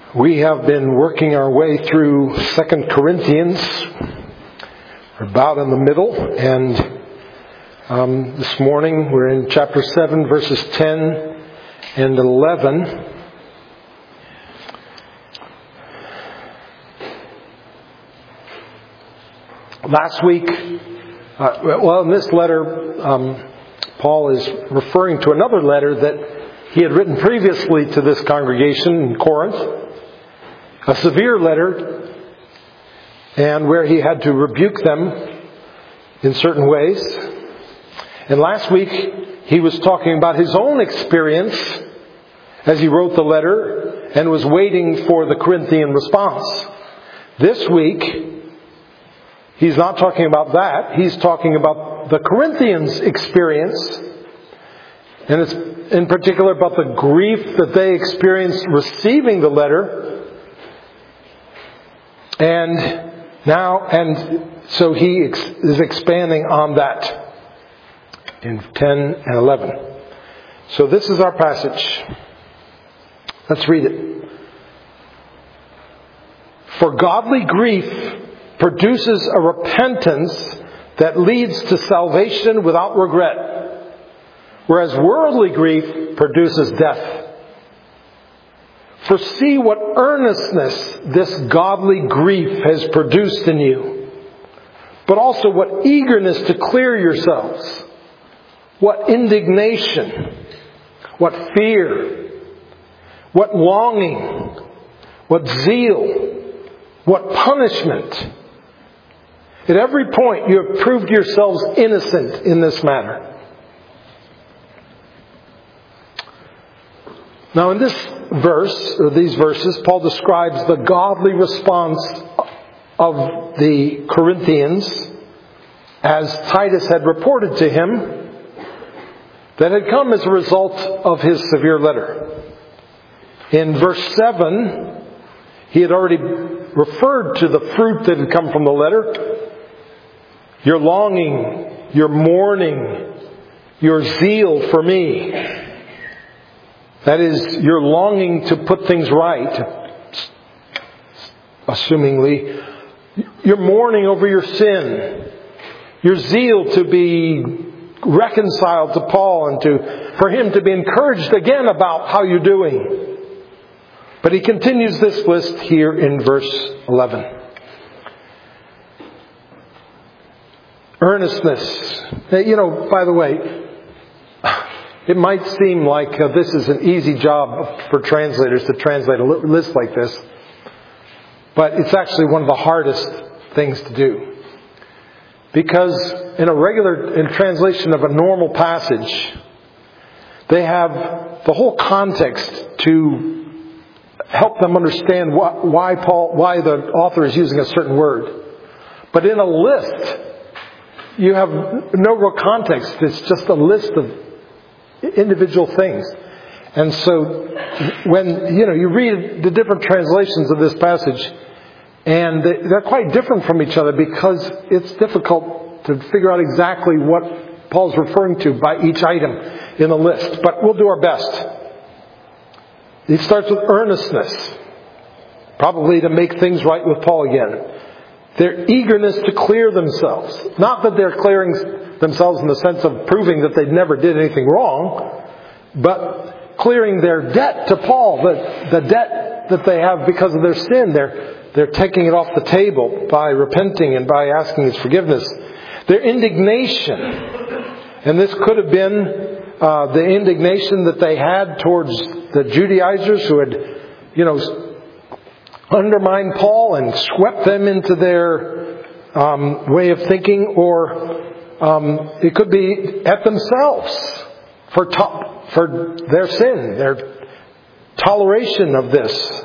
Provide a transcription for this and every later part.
We have been working our way through 2 Corinthians. We're about in the middle, and this morning we're in chapter 7, verses 10 and 11. Last week, in this letter, Paul is referring to another letter that he had written previously to this congregation in Corinth. A severe letter, and where he had to rebuke them in certain ways. And last week, he was talking about his own experience as he wrote the letter and was waiting for the Corinthian response. This week, he's not talking about that. He's talking about the Corinthians' experience, and it's in particular about the grief that they experienced receiving the letter. And so he is expanding on that in 10 and 11. So this is our passage. Let's read it. For godly grief produces a repentance that leads to salvation without regret, whereas worldly grief produces death. For see what earnestness this godly grief has produced in you, but also what eagerness to clear yourselves, what indignation, what fear, what longing, what zeal, what punishment. At every point you have proved yourselves innocent in this matter. Now in this verse, or these verses, Paul describes the godly response of the Corinthians as Titus had reported to him that had come as a result of his severe letter. In verse 7, he had already referred to the fruit that had come from the letter. Your longing, your mourning, your zeal for me. That is, your longing to put things right, assumingly. Your mourning over your sin. Your zeal to be reconciled to Paul and for him to be encouraged again about how you're doing. But he continues this list here in verse 11. Earnestness. By the way, it might seem like this is an easy job for translators to translate a list like this. But it's actually one of the hardest things to do. Because in translation of a normal passage, they have the whole context to help them understand why the author is using a certain word. But in a list, you have no real context. It's just a list of individual things. And so when you read the different translations of this passage, and they're quite different from each other because it's difficult to figure out exactly what Paul's referring to by each item in the list. But we'll do our best. He starts with earnestness, probably to make things right with Paul again. Their eagerness to clear themselves. Not that they're clearing themselves in the sense of proving that they never did anything wrong, but clearing their debt to Paul, the debt that they have because of their sin. They're taking it off the table by repenting and by asking his forgiveness. Their indignation, and this could have been the indignation that they had towards the Judaizers who had, undermined Paul and swept them into their way of thinking, or it could be at themselves for their sin, their toleration of this.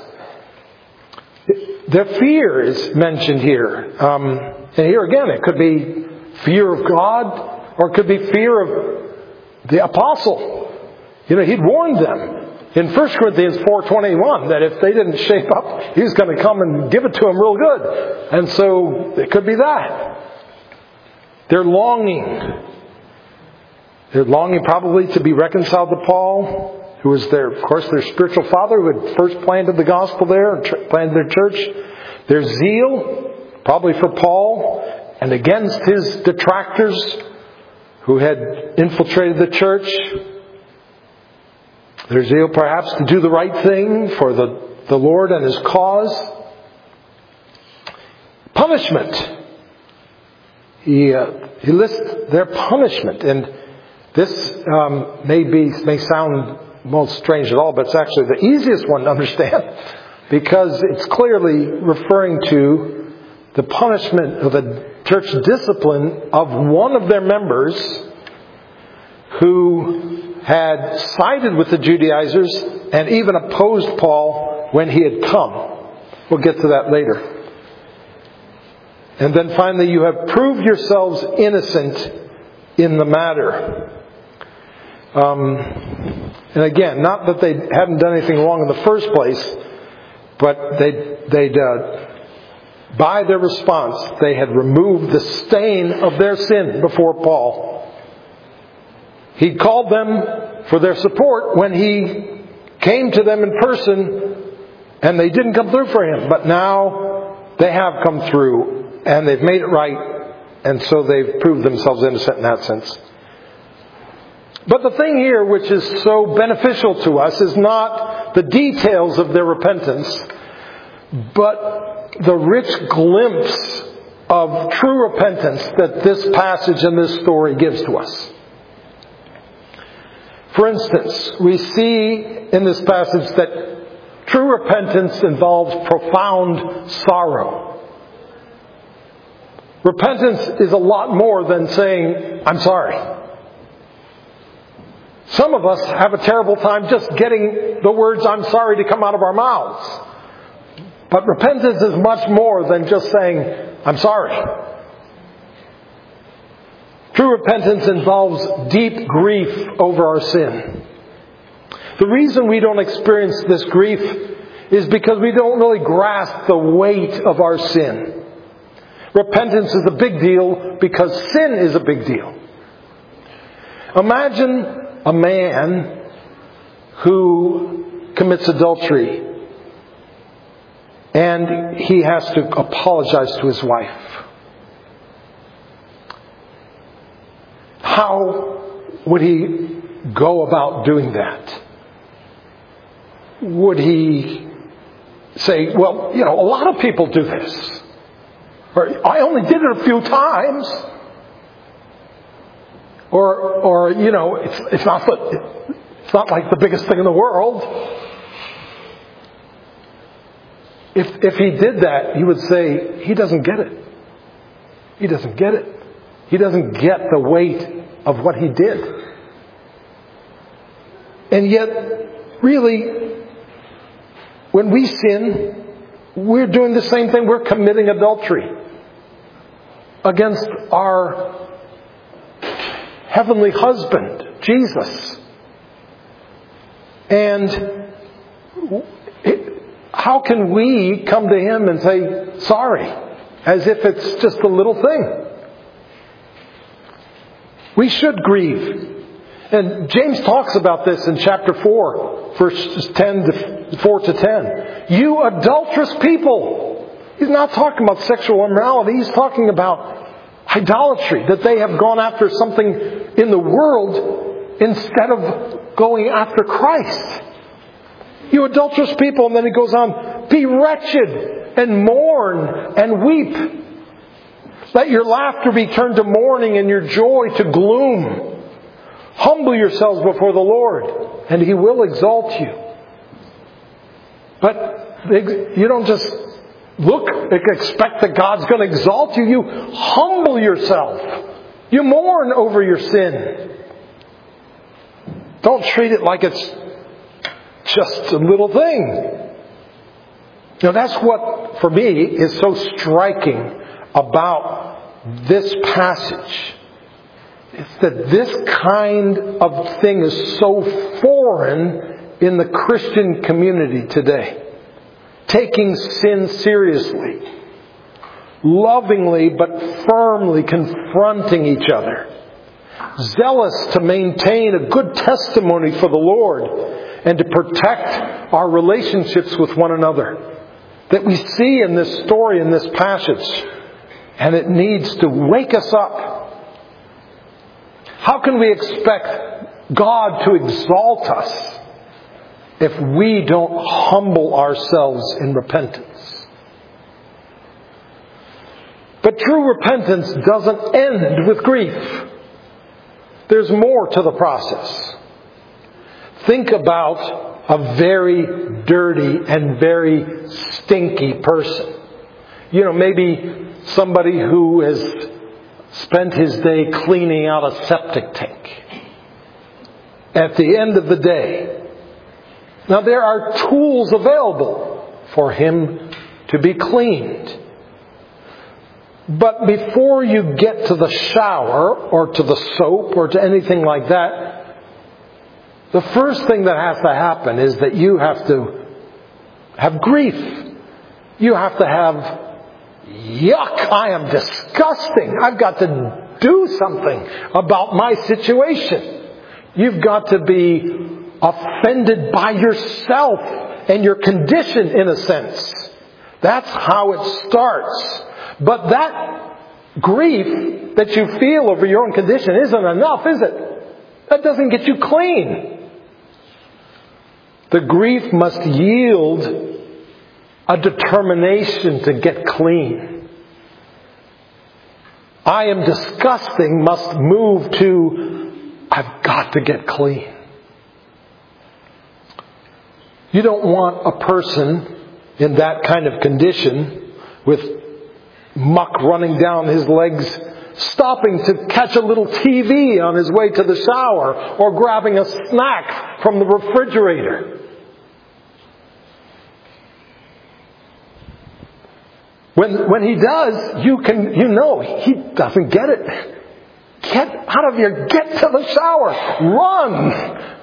Their fear is mentioned here. And here again, it could be fear of God, or it could be fear of the apostle. He'd warned them in 1 Corinthians 4:21 that if they didn't shape up, he's going to come and give it to them real good. And so it could be that. They're longing. They're longing probably to be reconciled to Paul. who was of course, their spiritual father who had first planted the gospel there and planted their church. Their zeal, probably for Paul, and against his detractors who had infiltrated the church. Their zeal perhaps to do the right thing for the Lord and His cause. Punishment. He lists their punishment, and this may sound most strange at all, but it's actually the easiest one to understand because it's clearly referring to the punishment of the church discipline of one of their members who had sided with the Judaizers and even opposed Paul when he had come. We'll get to that later. And then finally, you have proved yourselves innocent in the matter. And again, not that they hadn't done anything wrong in the first place, but they'd by their response, they had removed the stain of their sin before Paul. He'd called them for their support when he came to them in person, and they didn't come through for him. But now they have come through, and they've made it right, and so they've proved themselves innocent in that sense. But the thing here which is so beneficial to us is not the details of their repentance, but the rich glimpse of true repentance that this passage and this story gives to us. For instance, we see in this passage that true repentance involves profound sorrow. Repentance is a lot more than saying, I'm sorry. Some of us have a terrible time just getting the words, I'm sorry, to come out of our mouths. But repentance is much more than just saying, I'm sorry. True repentance involves deep grief over our sin. The reason we don't experience this grief is because we don't really grasp the weight of our sin. Repentance is a big deal because sin is a big deal. Imagine a man who commits adultery and he has to apologize to his wife. How would he go about doing that? Would he say, well, a lot of people do this. Or, I only did it a few times. Or it's not like the biggest thing in the world. If he did that, he would say, he doesn't get it. He doesn't get it. He doesn't get the weight of what he did. And yet, really, when we sin, we're doing the same thing. We're committing adultery against our heavenly husband, Jesus. And how can we come to Him and say, sorry, as if it's just a little thing? We should grieve. And James talks about this in chapter 4, verses 4 to 10. You adulterous people. He's not talking about sexual immorality. He's talking about idolatry, that they have gone after something in the world instead of going after Christ. You adulterous people. And then he goes on, be wretched and mourn and weep. Let your laughter be turned to mourning and your joy to gloom. Humble yourselves before the Lord, and He will exalt you. But you don't just expect that God's going to exalt you. You humble yourself. You mourn over your sin. Don't treat it like it's just a little thing. That's what, for me, is so striking about this passage. It's that this kind of thing is so foreign in the Christian community today. Taking sin seriously. Lovingly but firmly confronting each other. Zealous to maintain a good testimony for the Lord. and to protect our relationships with one another that we see in this story, in this passage. And it needs to wake us up. How can we expect God to exalt us if we don't humble ourselves in repentance? But true repentance doesn't end with grief. There's more to the process. Think about a very dirty and very stinky person. Maybe somebody who has spent his day cleaning out a septic tank. At the end of the day, now there are tools available for him to be cleaned. But before you get to the shower or to the soap or to anything like that, the first thing that has to happen is that you have to have grief. You have to have, yuck, I am disgusting. I've got to do something about my situation. You've got to be offended by yourself and your condition, in a sense. That's how it starts. But that grief that you feel over your own condition isn't enough, is it? That doesn't get you clean. The grief must yield a determination to get clean. I am disgusting must move to, I've got to get clean. You don't want a person in that kind of condition with muck running down his legs, stopping to catch a little TV on his way to the shower, or grabbing a snack from the refrigerator. When he does, you know he doesn't get it. Get out of here. Get to the shower. Run.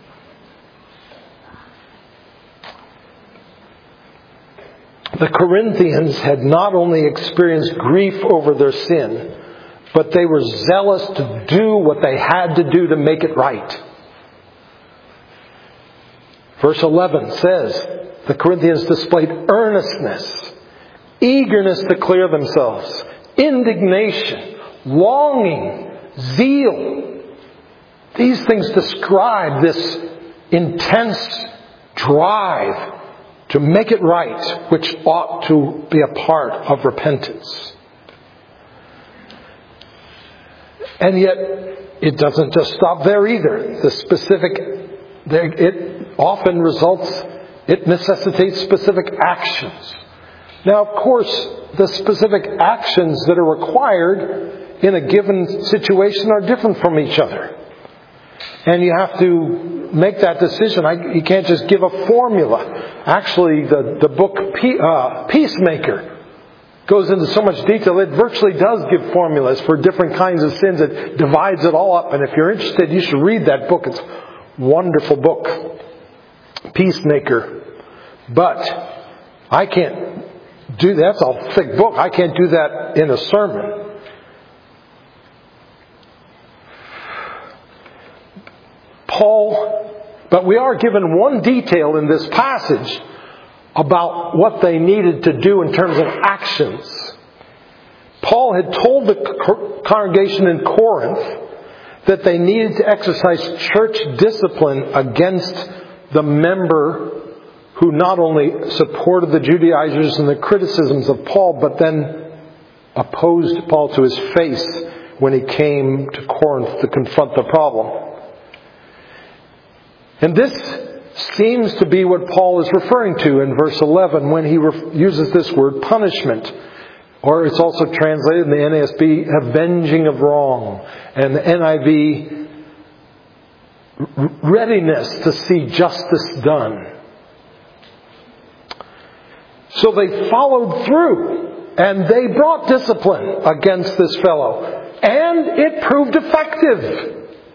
The Corinthians had not only experienced grief over their sin, but they were zealous to do what they had to do to make it right. Verse 11 says, the Corinthians displayed earnestness, eagerness to clear themselves, indignation, longing, zeal. These things describe this intense drive to make it right, which ought to be a part of repentance. And yet, it doesn't just stop there either. It necessitates specific actions. Now, of course, the specific actions that are required in a given situation are different from each other. And you have to make that decision. You can't just give a formula. Actually, the book Peacemaker goes into so much detail. It virtually does give formulas for different kinds of sins. It divides it all up. And if you're interested, you should read that book. It's a wonderful book. Peacemaker. But I can't do that. That's a thick book. I can't do that in a sermon. But we are given one detail in this passage about what they needed to do in terms of actions. Paul had told the congregation in Corinth that they needed to exercise church discipline against the member who not only supported the Judaizers and the criticisms of Paul, but then opposed Paul to his face when he came to Corinth to confront the problem. And this seems to be what Paul is referring to in verse 11 when he uses this word punishment. Or it's also translated in the NASB, avenging of wrong. And the NIV, readiness to see justice done. So they followed through and they brought discipline against this fellow. And it proved effective.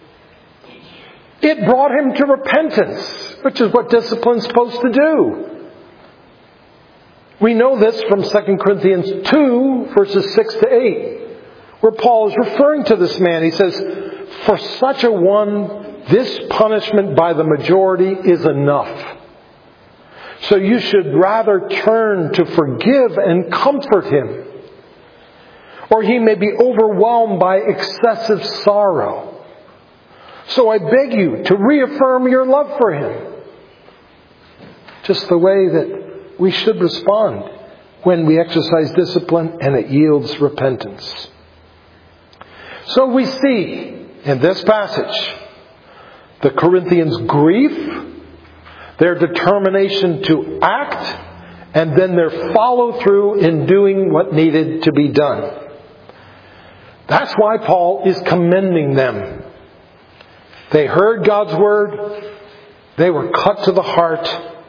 It brought him to repentance, which is what discipline's supposed to do. We know this from 2 Corinthians 2, verses 6 to 8, where Paul is referring to this man. He says, for such a one, this punishment by the majority is enough. So you should rather turn to forgive and comfort him, or he may be overwhelmed by excessive sorrow. So I beg you to reaffirm your love for him. Just the way that we should respond when we exercise discipline and it yields repentance. So we see in this passage the Corinthians' grief, their determination to act, and then their follow-through in doing what needed to be done. That's why Paul is commending them. They heard God's word, they were cut to the heart,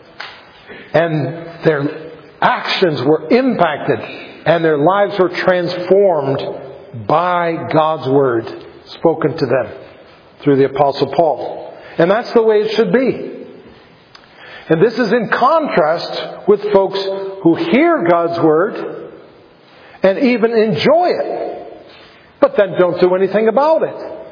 and their actions were impacted, and their lives were transformed by God's word spoken to them through the Apostle Paul. And that's the way it should be. And this is in contrast with folks who hear God's word and even enjoy it, but then don't do anything about it.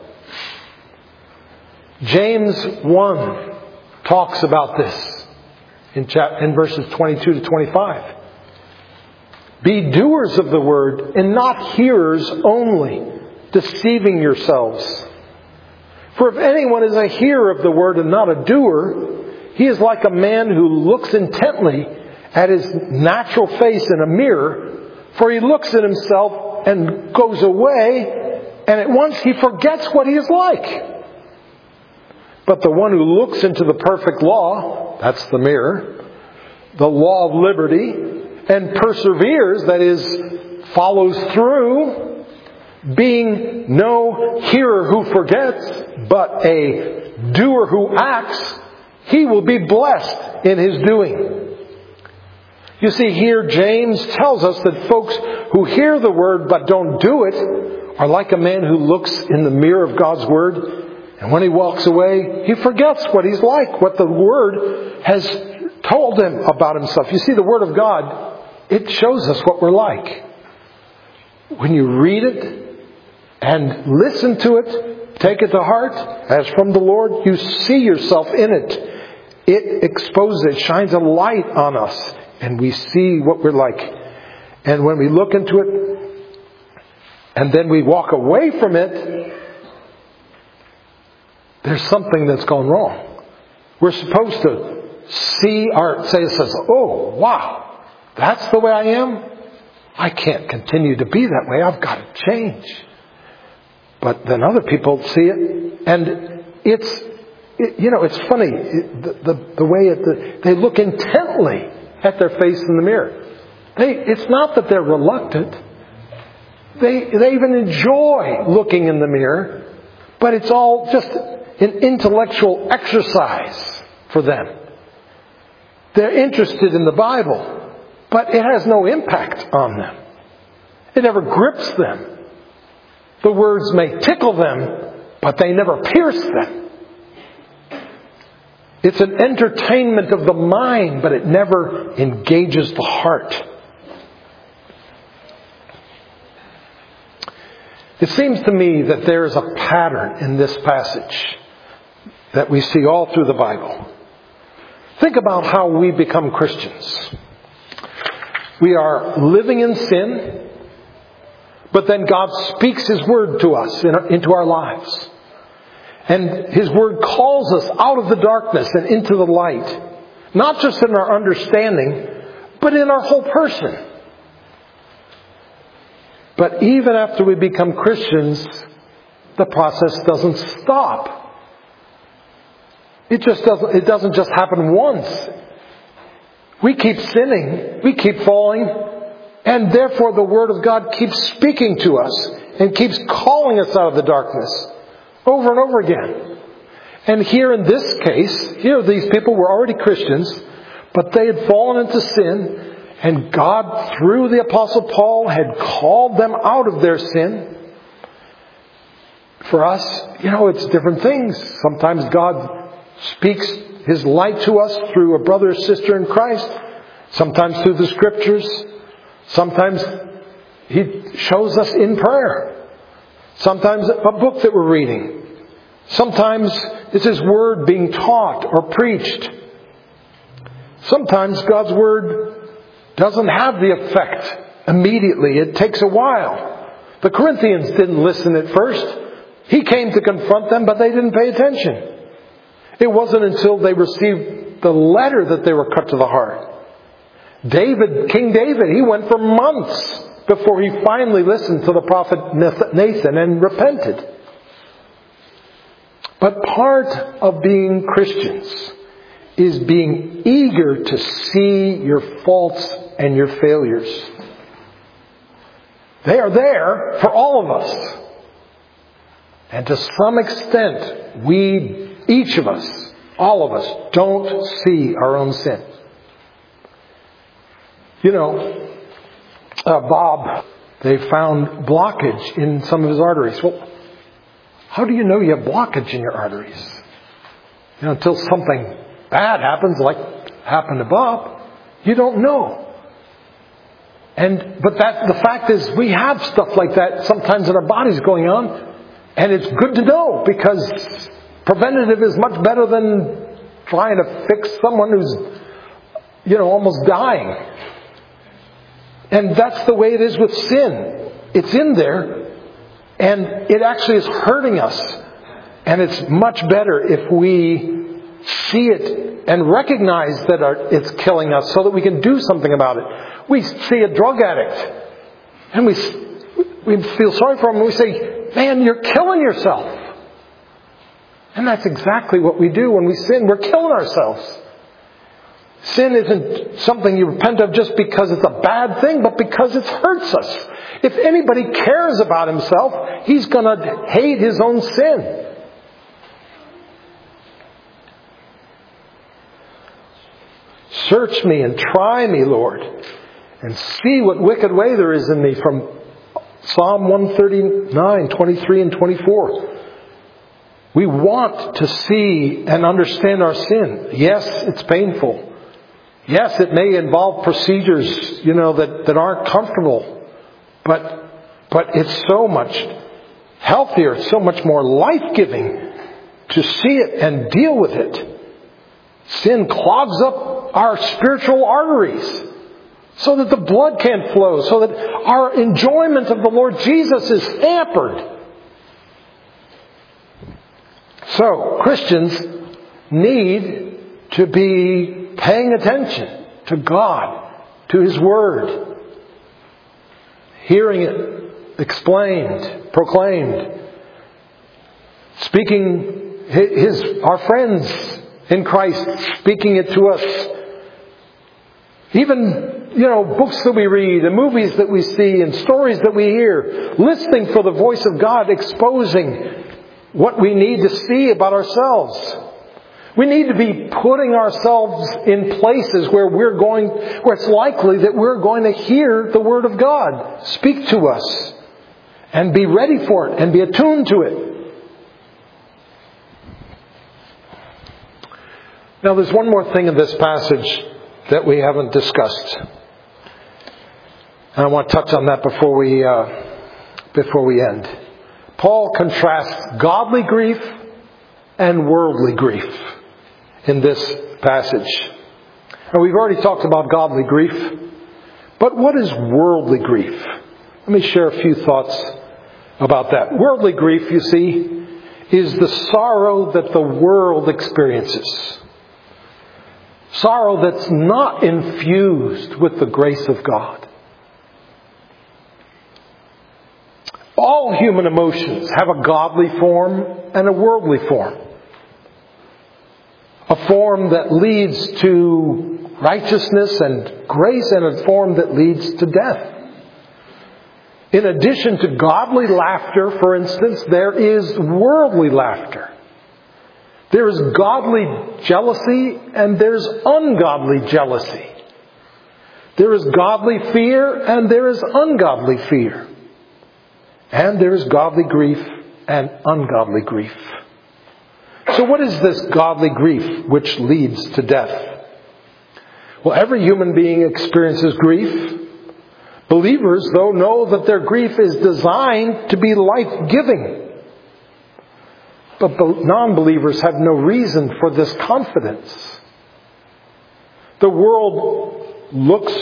James 1 talks about this in verses 22 to 25. Be doers of the word and not hearers only, deceiving yourselves. For if anyone is a hearer of the word and not a doer, he is like a man who looks intently at his natural face in a mirror, for he looks at himself and goes away, and at once he forgets what he is like. But the one who looks into the perfect law, that's the mirror, the law of liberty, and perseveres, that is, follows through, being no hearer who forgets, but a doer who acts, he will be blessed in his doing. You see, here James tells us that folks who hear the word but don't do it are like a man who looks in the mirror of God's word, and when he walks away, he forgets what he's like, what the word has told him about himself. You see, the word of God, it shows us what we're like. When you read it and listen to it, take it to heart as from the Lord, you see yourself in it. It exposes, it shines a light on us, and we see what we're like. And when we look into it, and then we walk away from it, there's something that's gone wrong. We're supposed to say oh, wow, that's the way I am? I can't continue to be that way. I've got to change. But then other people see it, and it's funny, the way they look intently at their face in the mirror. It's not that they're reluctant. They even enjoy looking in the mirror, but it's all just an intellectual exercise for them. They're interested in the Bible, but it has no impact on them. It never grips them. The words may tickle them, but they never pierce them. It's an entertainment of the mind, but it never engages the heart. It seems to me that there is a pattern in this passage that we see all through the Bible. Think about how we become Christians. We are living in sin, but then God speaks His Word to us into our lives. And His Word calls us out of the darkness and into the light. Not just in our understanding, but in our whole person. But even after we become Christians, the process doesn't stop. It doesn't just happen once. We keep sinning, we keep falling, and therefore the Word of God keeps speaking to us and keeps calling us out of the darkness over and over again. And here in this case, these people were already Christians, but they had fallen into sin, and God, through the Apostle Paul, had called them out of their sin. For us, it's different things. Sometimes God speaks His light to us through a brother or sister in Christ. Sometimes through the Scriptures. Sometimes He shows us in prayer. Sometimes a book that we're reading. Sometimes is His Word being taught or preached? Sometimes God's Word doesn't have the effect immediately. It takes a while. The Corinthians didn't listen at first. He came to confront them, but they didn't pay attention. It wasn't until they received the letter that they were cut to the heart. King David, he went for months before he finally listened to the prophet Nathan and repented. But part of being Christians is being eager to see your faults and your failures. They are there for all of us. And to some extent, each of us, all of us, don't see our own sin. Bob, they found blockage in some of his arteries. Well, how do you know you have blockage in your arteries? Until something bad happens, like happened to Bob, you don't know. But the fact is, we have stuff like that sometimes in our bodies going on, and it's good to know, because preventative is much better than trying to fix someone who's, almost dying. And that's the way it is with sin. It's in there, and it actually is hurting us. And it's much better if we see it and recognize that it's killing us so that we can do something about it. We see a drug addict, and we feel sorry for him, and we say, man, you're killing yourself. And that's exactly what we do when we sin. We're killing ourselves. Sin isn't something you repent of just because it's a bad thing, but because it hurts us. If anybody cares about himself, he's going to hate his own sin. Search me and try me, Lord, and see what wicked way there is in me, from Psalm 139, 23 and 24. We want to see and understand our sin. Yes, it's painful. Yes, it may involve procedures, that aren't comfortable. But it's so much healthier, it's so much more life-giving to see it and deal with it. Sin clogs up our spiritual arteries so that the blood can't flow, so that our enjoyment of the Lord Jesus is hampered. So, Christians need to be paying attention to God, to His Word, hearing it explained, proclaimed, speaking our friends in Christ, speaking it to us. Even, books that we read and movies that we see and stories that we hear, listening for the voice of God, exposing what we need to see about ourselves. We need to be putting ourselves in places where it's likely that we're going to hear the Word of God speak to us, and be ready for it and be attuned to it. Now, there's one more thing in this passage that we haven't discussed, and I want to touch on that before we end. Paul contrasts godly grief and worldly grief in this passage. And we've already talked about godly grief, but what is worldly grief? Let me share a few thoughts about that. Worldly grief, you see, is the sorrow that the world experiences. Sorrow that's not infused with the grace of God. All human emotions have a godly form and a worldly form. A form that leads to righteousness and grace, and a form that leads to death. In addition to godly laughter, for instance, there is worldly laughter. There is godly jealousy and there's ungodly jealousy. There is godly fear and there is ungodly fear. And there is godly grief and ungodly grief. So what is this godly grief which leads to death? Well, every human being experiences grief. Believers, though, know that their grief is designed to be life-giving. But the non-believers have no reason for this confidence. The world looks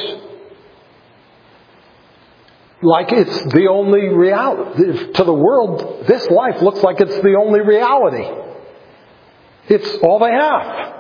like it's the only reality. To the world, this life looks like it's the only reality. It's all they have.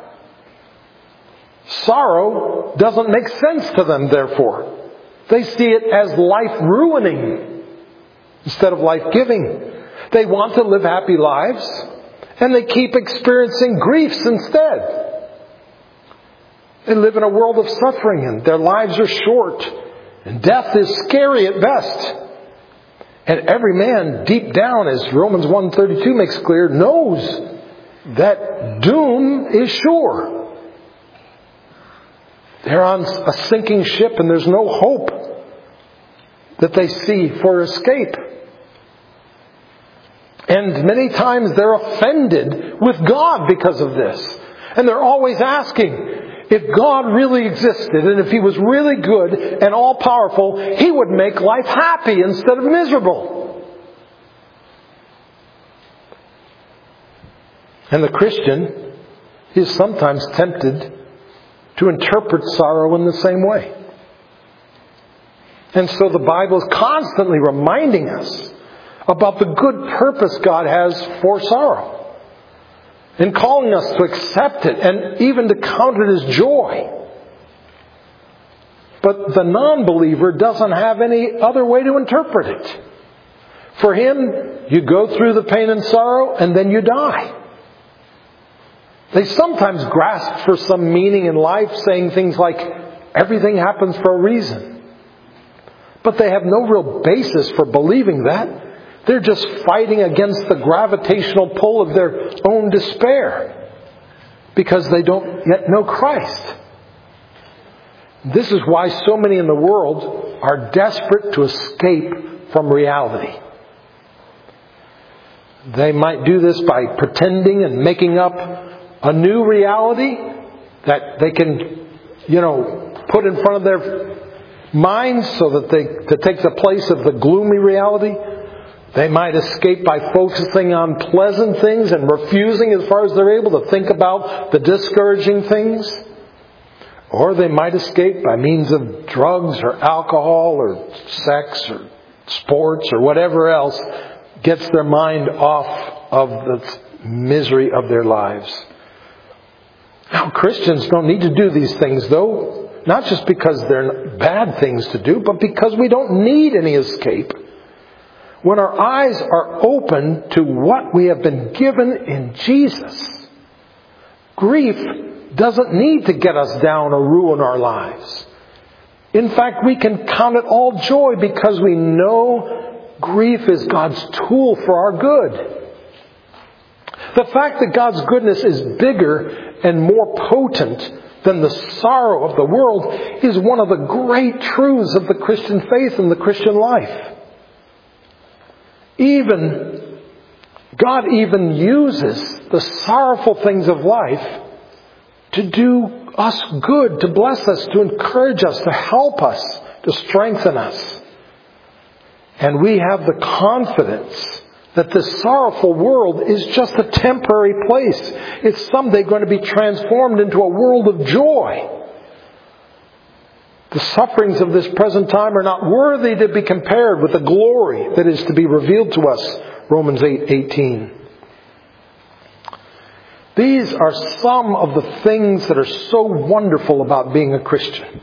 Sorrow doesn't make sense to them, therefore. They see it as life-ruining instead of life-giving. They want to live happy lives, and they keep experiencing griefs instead. They live in a world of suffering, and their lives are short, and death is scary at best. And every man, deep down, as Romans 1:32 makes clear, knows that doom is sure. They're on a sinking ship, and there's no hope that they see for escape. And many times they're offended with God because of this. And they're always asking, if God really existed, and if He was really good and all-powerful, He would make life happy instead of miserable. And the Christian is sometimes tempted to interpret sorrow in the same way. And so the Bible is constantly reminding us about the good purpose God has for sorrow, and calling us to accept it and even to count it as joy. But the non-believer doesn't have any other way to interpret it. For him, you go through the pain and sorrow and then you die. They sometimes grasp for some meaning in life, saying things like, everything happens for a reason. But they have no real basis for believing that. They're just fighting against the gravitational pull of their own despair because they don't yet know Christ. This is why so many in the world are desperate to escape from reality. They might do this by pretending and making up a new reality that they can, put in front of their minds so that takes the place of the gloomy reality. They might escape by focusing on pleasant things and refusing as far as they're able to think about the discouraging things. Or they might escape by means of drugs or alcohol or sex or sports or whatever else gets their mind off of the misery of their lives. Now, Christians don't need to do these things, though, not just because they're bad things to do, but because we don't need any escape. When our eyes are open to what we have been given in Jesus, grief doesn't need to get us down or ruin our lives. In fact, we can count it all joy because we know grief is God's tool for our good. The fact that God's goodness is bigger and more potent than the sorrow of the world is one of the great truths of the Christian faith and the Christian life. God even uses the sorrowful things of life to do us good, to bless us, to encourage us, to help us, to strengthen us. And we have the confidence that this sorrowful world is just a temporary place. It's someday going to be transformed into a world of joy. The sufferings of this present time are not worthy to be compared with the glory that is to be revealed to us. Romans 8:18. These are some of the things that are so wonderful about being a Christian.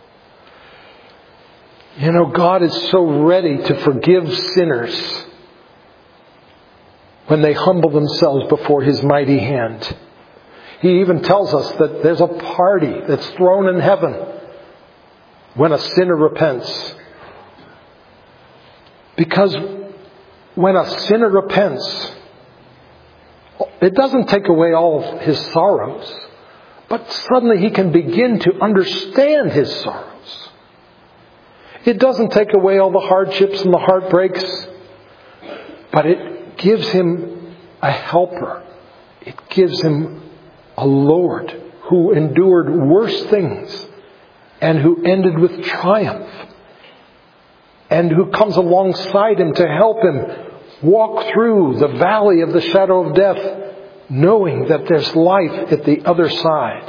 God is so ready to forgive sinners when they humble themselves before His mighty hand. He even tells us that there's a party that's thrown in heaven when a sinner repents. Because when a sinner repents, it doesn't take away all of his sorrows, but suddenly he can begin to understand his sorrows. It doesn't take away all the hardships and the heartbreaks, but it gives him a helper. It gives him a Lord who endured worse things and who ended with triumph, and who comes alongside him to help him walk through the valley of the shadow of death, knowing that there's life at the other side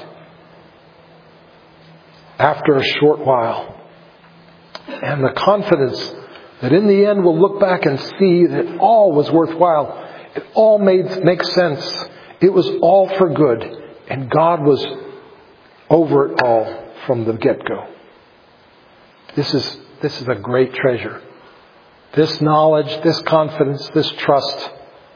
after a short while. And the confidence that in the end we'll look back and see that all was worthwhile. It all makes sense. It was all for good. And God was over it all from the get-go. This is a great treasure. This knowledge, this confidence, this trust.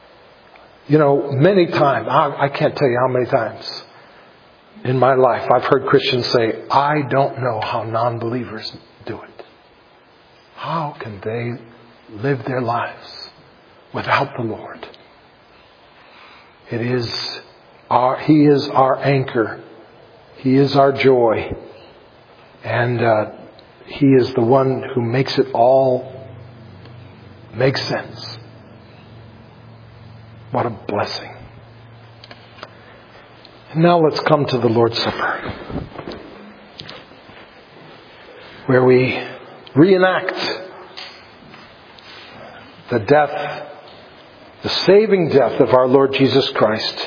Many times, I can't tell you how many times in my life I've heard Christians say, I don't know how non-believers do it. How can they live their lives without the Lord? He is our anchor. He is our joy. And He is the one who makes it all make sense. What a blessing. And now let's come to the Lord's Supper, where we reenact the death, the saving death of our Lord Jesus Christ.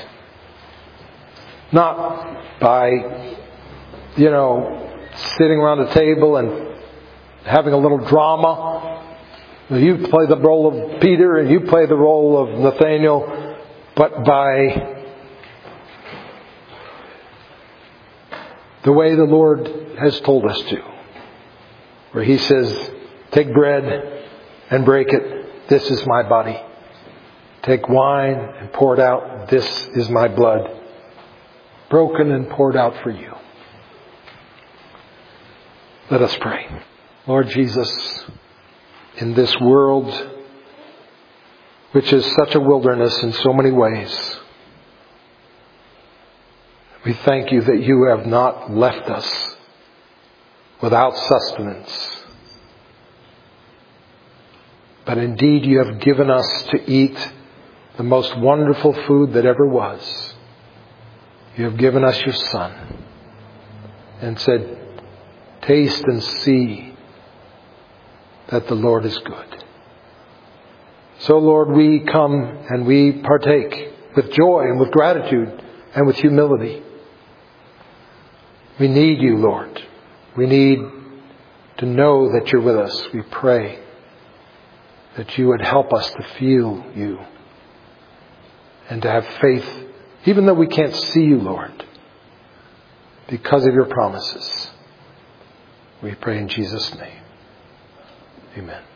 Not by, sitting around a table and having a little drama. You play the role of Peter and you play the role of Nathaniel, but by the way the Lord has told us to. Where He says, take bread and break it. This is my body. Take wine and pour it out. This is my blood. Broken and poured out for you. Let us pray. Lord Jesus, in this world, which is such a wilderness in so many ways, we thank You that You have not left us without sustenance. But indeed You have given us to eat the most wonderful food that ever was. You have given us Your Son and said, taste and see that the Lord is good. So Lord, we come and we partake with joy and with gratitude and with humility. We need You, Lord. We need to know that You're with us. We pray that You would help us to feel You and to have faith, even though we can't see You, Lord, because of Your promises. We pray in Jesus' name. Amen.